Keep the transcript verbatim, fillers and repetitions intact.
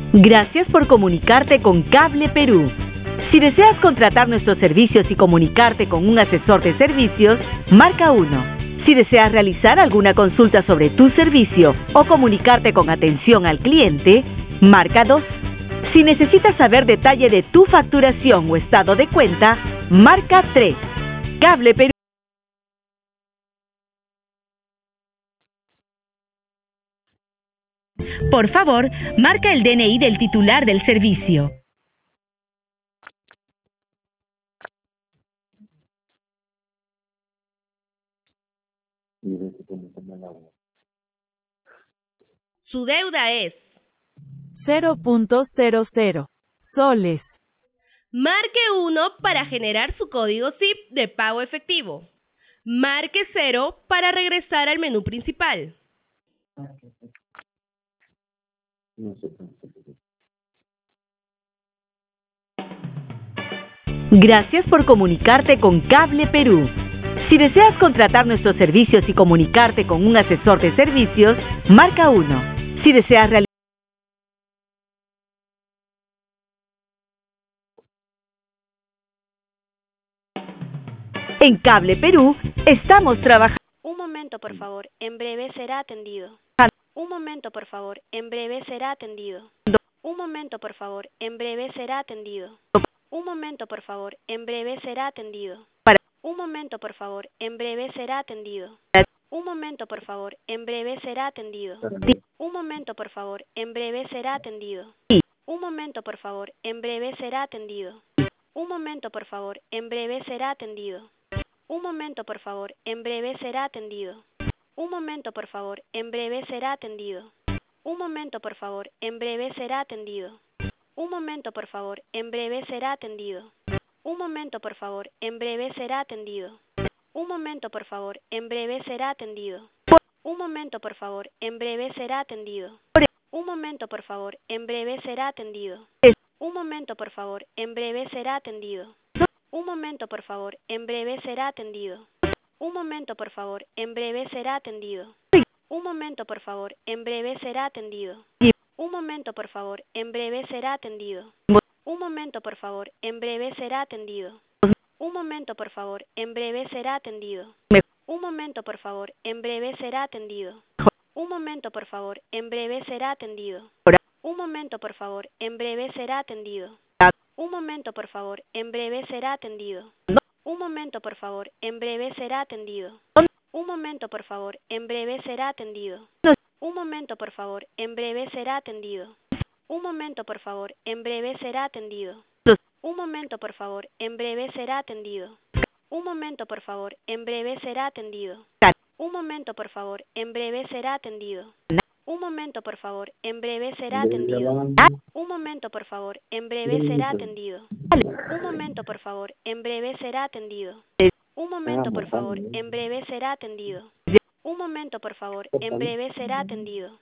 Gracias por comunicarte con Cable Perú. Si deseas contratar nuestros servicios y comunicarte con un asesor de servicios, marca uno. Si deseas realizar alguna consulta sobre tu servicio o comunicarte con atención al cliente, marca dos. Si necesitas saber detalle de tu facturación o estado de cuenta, marca tres. Cable Perú. Por favor, marca el D N I del titular del servicio. Su deuda es cero punto cero cero soles. Marque uno para generar su código S I P de pago efectivo. Marque cero para regresar al menú principal. Gracias por comunicarte con Cable Perú. Si deseas contratar nuestros servicios y comunicarte con un asesor de servicios, marca uno. Si deseas realizar en Cable Perú, estamos trabajando. Un momento, por favor. En breve será atendido. Un momento, por favor. En breve será atendido. Un momento, por favor. En breve será atendido. Un momento, por favor. En breve será atendido. Un momento, por favor. En breve será atendido. Un momento, por favor. En breve será atendido. Un momento, por favor. En breve será atendido. Un momento, por favor. En breve será atendido. Un momento, por favor. En breve será atendido. Un momento, por favor. En breve será atendido. Un momento, por favor. En breve será atendido. Un momento, por favor. En breve será atendido. Un momento, por favor. En breve será atendido. Un momento, por favor. En breve será atendido. Un momento, por favor. En breve será atendido. Un momento, por favor. En breve será atendido. Un momento, por favor. En breve será atendido. Un momento, por favor. En breve será atendido. Un momento, por favor. En breve será atendido. Un momento, por favor. En breve será atendido. Un momento, por favor. En breve será atendido. Un momento, por favor. En breve será atendido. Un momento, por favor. En breve será atendido. Un momento, por favor. En breve será atendido. Un momento, por favor. En breve será atendido. Un momento, por favor. En breve será atendido. Un momento, por favor. En breve será atendido. Un momento, por favor. En breve será atendido. Un momento, por favor. En breve será atendido. Un momento, por favor. En breve será atendido. Un momento, por favor. En breve será atendido. Un momento, por favor. En breve será atendido. Un momento, por favor. En breve será atendido. Un momento, por favor. En breve será atendido. Un momento, por favor. En breve será atendido. Un momento, por favor. En breve será atendido. Un momento, por favor. En breve será atendido. Un momento, por favor. En breve será atendido. Un momento, por favor. En breve será atendido. Un momento, por favor. En breve será atendido.